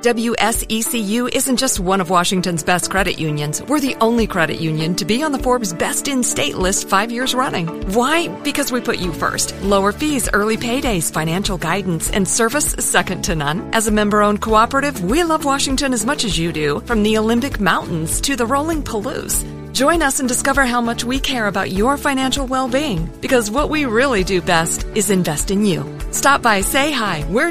WSECU isn't just one of Washington's best credit unions. We're the only credit union to be on the Forbes Best in State list 5 years running. Why? Because we put you first. Lower fees, early paydays, financial guidance, and service second to none. As a member-owned cooperative, we love Washington as much as you do, from the Olympic Mountains to the rolling Palouse. Join us and discover how much we care about your financial well-being, because what we really do best is invest in you. Stop by, say hi. We're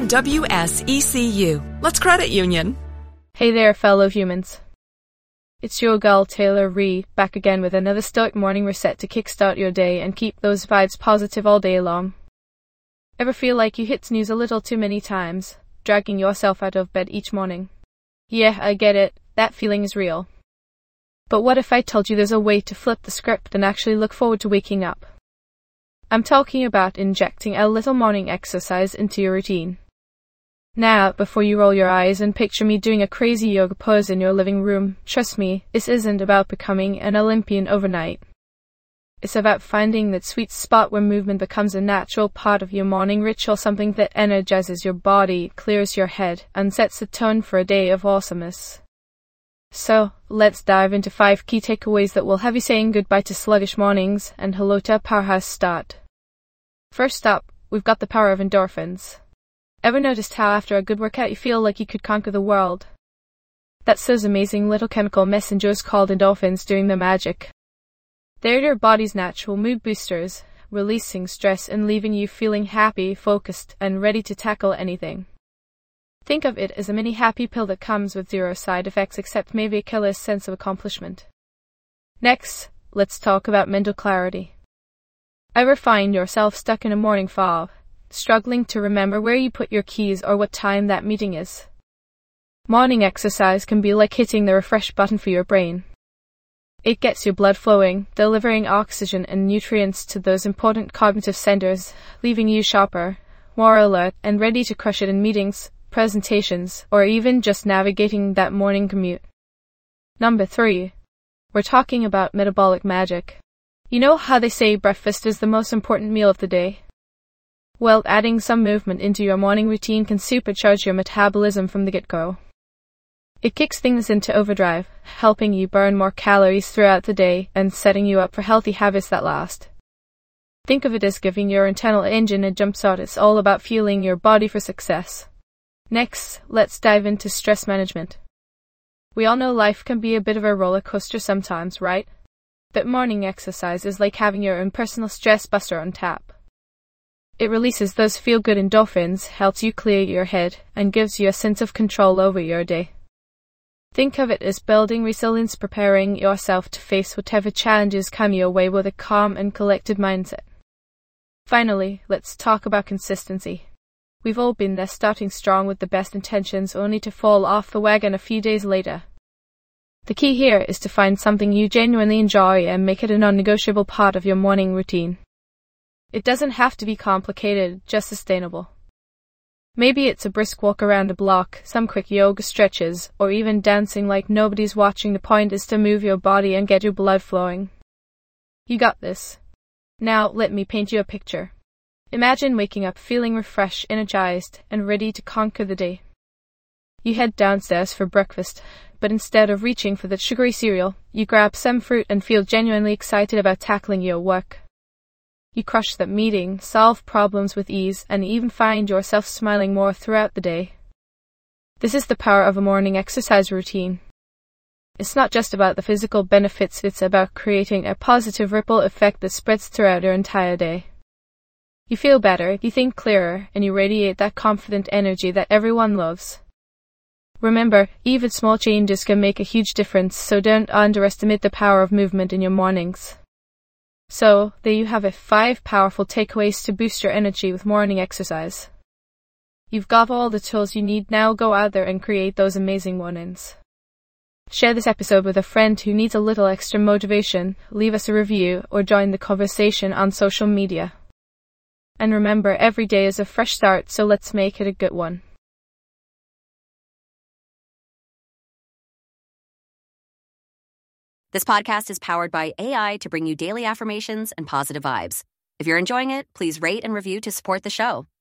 WSECU. Let's credit union. Hey there, fellow humans. It's your gal Taylor Ree, back again with another stoic morning reset to kickstart your day and keep those vibes positive all day long. Ever feel like you hit snooze a little too many times, dragging yourself out of bed each morning? Yeah, I get it. That feeling is real. But what if I told you there's a way to flip the script and actually look forward to waking up? I'm talking about injecting a little morning exercise into your routine. Now, before you roll your eyes and picture me doing a crazy yoga pose in your living room, trust me, this isn't about becoming an Olympian overnight. It's about finding that sweet spot where movement becomes a natural part of your morning ritual, something that energizes your body, clears your head, and sets the tone for a day of awesomeness. So, let's dive into 5 key takeaways that will have you saying goodbye to sluggish mornings and hello to a powerhouse start. First up, we've got the power of endorphins. Ever noticed how after a good workout you feel like you could conquer the world? That's those amazing little chemical messengers called endorphins doing their magic. They're your body's natural mood boosters, releasing stress and leaving you feeling happy, focused, and ready to tackle anything. Think of it as a mini happy pill that comes with 0 side effects except maybe a killer's sense of accomplishment. Next, let's talk about mental clarity. Ever find yourself stuck in a morning fog, struggling to remember where you put your keys or what time that meeting is? Morning exercise can be like hitting the refresh button for your brain. It gets your blood flowing, delivering oxygen and nutrients to those important cognitive centers, leaving you sharper, more alert, and ready to crush it in meetings, presentations, or even just navigating that morning commute. Number 3. We're talking about metabolic magic. You know how they say breakfast is the most important meal of the day? Well, adding some movement into your morning routine can supercharge your metabolism from the get-go. It kicks things into overdrive, helping you burn more calories throughout the day and setting you up for healthy habits that last. Think of it as giving your internal engine a jumpstart. It's all about fueling your body for success. Next, let's dive into stress management. We all know life can be a bit of a roller coaster sometimes, right? But morning exercise is like having your own personal stress buster on tap. It releases those feel-good endorphins, helps you clear your head, and gives you a sense of control over your day. Think of it as building resilience, preparing yourself to face whatever challenges come your way with a calm and collected mindset. Finally, let's talk about consistency. We've all been there, starting strong with the best intentions only to fall off the wagon a few days later. The key here is to find something you genuinely enjoy and make it a non-negotiable part of your morning routine. It doesn't have to be complicated, just sustainable. Maybe it's a brisk walk around the block, some quick yoga stretches, or even dancing like nobody's watching. The point is to move your body and get your blood flowing. You got this. Now, let me paint you a picture. Imagine waking up feeling refreshed, energized, and ready to conquer the day. You head downstairs for breakfast, but instead of reaching for that sugary cereal, you grab some fruit and feel genuinely excited about tackling your work. You crush that meeting, solve problems with ease, and even find yourself smiling more throughout the day. This is the power of a morning exercise routine. It's not just about the physical benefits, it's about creating a positive ripple effect that spreads throughout your entire day. You feel better, you think clearer, and you radiate that confident energy that everyone loves. Remember, even small changes can make a huge difference, so don't underestimate the power of movement in your mornings. So, there you have it, 5 powerful takeaways to boost your energy with morning exercise. You've got all the tools you need. Now go out there and create those amazing mornings. Share this episode with a friend who needs a little extra motivation, leave us a review, or join the conversation on social media. And remember, every day is a fresh start, so let's make it a good one. This podcast is powered by AI to bring you daily affirmations and positive vibes. If you're enjoying it, please rate and review to support the show.